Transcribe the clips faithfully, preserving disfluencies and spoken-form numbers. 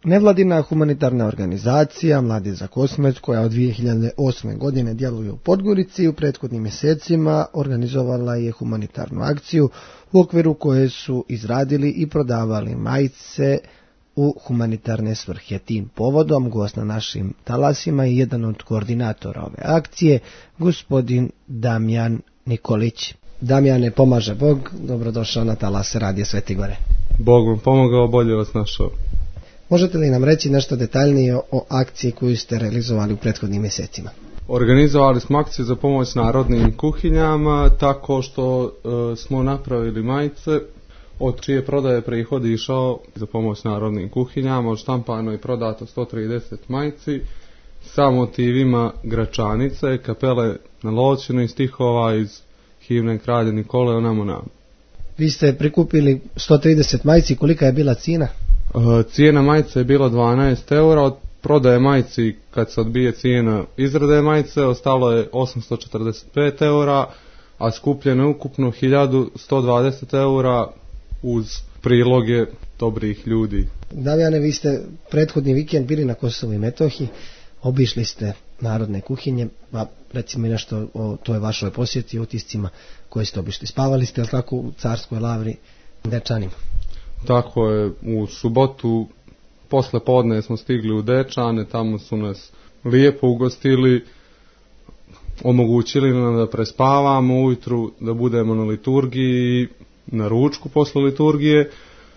Nevladina humanitarna organizacija Mladi za Kosmet, koja od dvije hiljade osme. godine djeluje u Podgorici, u prethodnim mjesecima organizovala je humanitarnu akciju u okviru koje su izradili i prodavali majice u humanitarne svrhe. Tim povodom gost na našim talasima je jedan od koordinatora ove akcije, gospodin Damjan Nikolić. Damjane, pomaže Bog, dobrodošao na talase Radija Sveti Gore. Bog vam pomogao, bolje vas našao. Možete li nam reći nešto detaljnije o akciji koju ste realizovali u prethodnim mjesecima? Organizovali smo akciju za pomoć narodnim kuhinjama tako što e, smo napravili majice od čije prodaje prihod išao za pomoć narodnim kuhinjama. Od štampano i prodato sto trideset majici sa motivima Gračanice, kapele na Lovćinu i stihova iz himne Kralja Nikole o namo nam. Vi ste prikupili sto trideset majici, kolika je bila cijena? E, cijena majice je bila dvanaest eura, od prodaje majici kad se odbije cijena izrade majice ostalo je osamsto četrdeset pet eura, a skupljeno je ukupno hiljadu sto dvadeset eura uz priloge dobrih ljudi. Damjane, vi ste prethodni vikend bili na Kosovu i Metohiji, obišli ste narodne kuhinje, pa recimo nešto o toj vašoj posjeti, utiscima koje ste obišli. Spavali ste, ali tako, u Carskoj Lavri Dečanima? Tako je, u subotu posle podne smo stigli u Dečane, tamo su nas lijepo ugostili, omogućili nam da prespavamo ujutru, da budemo na liturgiji, na ručku posle liturgije. E,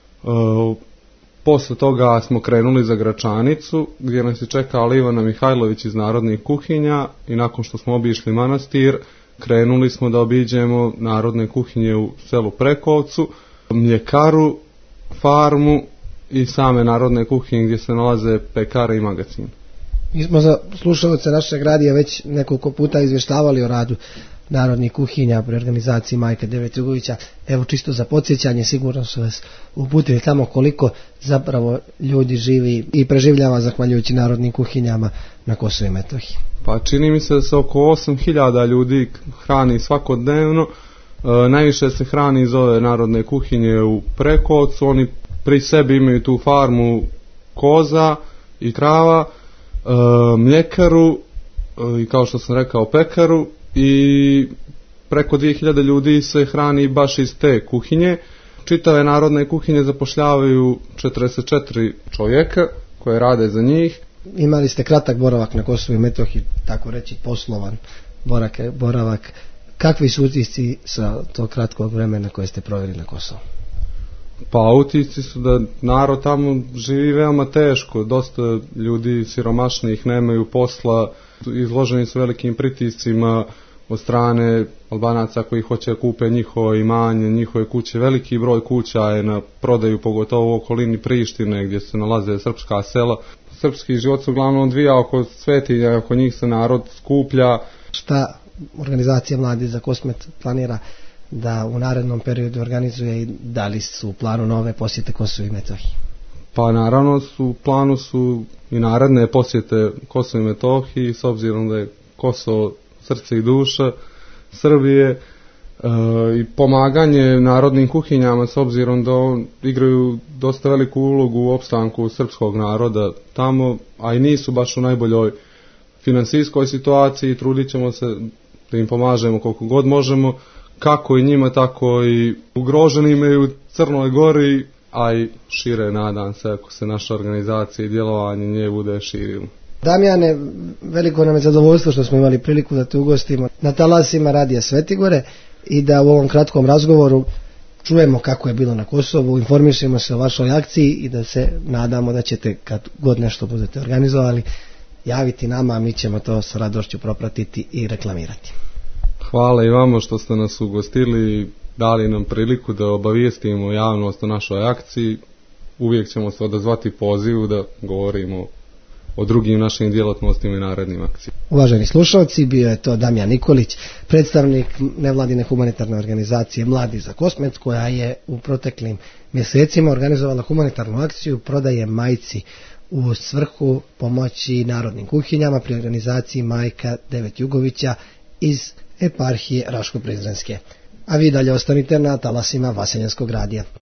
posle toga smo krenuli za Gračanicu, gdje nas je čekao Ivana Mihajlović iz narodnih kuhinja i nakon što smo obišli manastir, krenuli smo da obiđemo narodne kuhinje u selu Prekovcu, mljekaru, farmu i same narodne kuhinje gdje se nalaze pekare i magacin. Mi smo za slušalce našeg radija već nekoliko puta izvještavali o radu narodnih kuhinja pri organizaciji Majke devet Jugovića. Evo, čisto za podsjećanje, sigurno su vas uputili tamo koliko zapravo ljudi živi i preživljava zahvaljujući narodnim kuhinjama na Kosovu i Metohiji. Pa čini mi se da se oko osam hiljada ljudi hrani svakodnevno. E, najviše se hrani iz ove narodne kuhinje u Prekovcu. Oni pri sebi imaju tu farmu koza i krava, e, mljekaru e, i kao što sam rekao pekaru, i preko dvije hiljade ljudi se hrani baš iz te kuhinje. Čitave narodne kuhinje zapošljavaju četrdeset četiri čovjeka koje rade za njih. Imali ste kratak boravak na Kosovu i Metohiji, tako reći poslovan boravak, boravak. Kakvi su utisci sa tog kratkog vremena koje ste proveli na Kosovu? Pa utisci su da narod tamo živi veoma teško, dosta ljudi siromašnih nemaju posla, izloženi su velikim pritiscima od strane Albanaca koji hoće da kupe njihovo imanje, njihove kuće. Veliki broj kuća je na prodaju, pogotovo u okolini Prištine gdje se nalaze srpska sela. Srpski život se uglavnom odvija oko svetinja, oko njih se narod skuplja. Šta organizacija Mladi za Kosmet planira da u narednom periodu organizuje i da li su u planu nove posjete Kosovu i Metohiji? Pa naravno su, u planu su i naredne posjete Kosovu i Metohiji, s obzirom da je Kosovo srce i duša Srbije, e, i pomaganje narodnim kuhinjama s obzirom da on, igraju dosta veliku ulogu u opstanku srpskog naroda tamo, a i nisu baš u najboljoj finansijskoj situaciji. Trudit ćemo se da im pomažemo koliko god možemo, kako i njima, tako i ugroženima i u Crnoj Gori, a i šire, nadam se, ako se naša organizacija i djelovanje nje bude širilo. Damjane, veliko nam je zadovoljstvo što smo imali priliku da te ugostimo na talasima Radija Sveti Gore i da u ovom kratkom razgovoru čujemo kako je bilo na Kosovu, informišemo se o vašoj akciji i da se nadamo da ćete, kad god nešto budete organizovali, javiti nama, a mi ćemo to s radošću propratiti i reklamirati. Hvala i vama što ste nas ugostili i dali nam priliku da obavijestimo javnost o našoj akciji. Uvijek ćemo se odazvati pozivu da govorimo o drugim našim djelatnostima i narednim akcijama. Uvaženi slušalci, bio je to Damjan Nikolić, predstavnik nevladine humanitarne organizacije Mladi za Kosmet, koja je u proteklim mjesecima organizovala humanitarnu akciju prodaje majici u svrhu pomoći narodnim kuhinjama pri organizaciji Majka devet Jugovića iz eparhije Raško-Prizrenske. A vi dalje ostanite na talasima Vaseljenskog radija.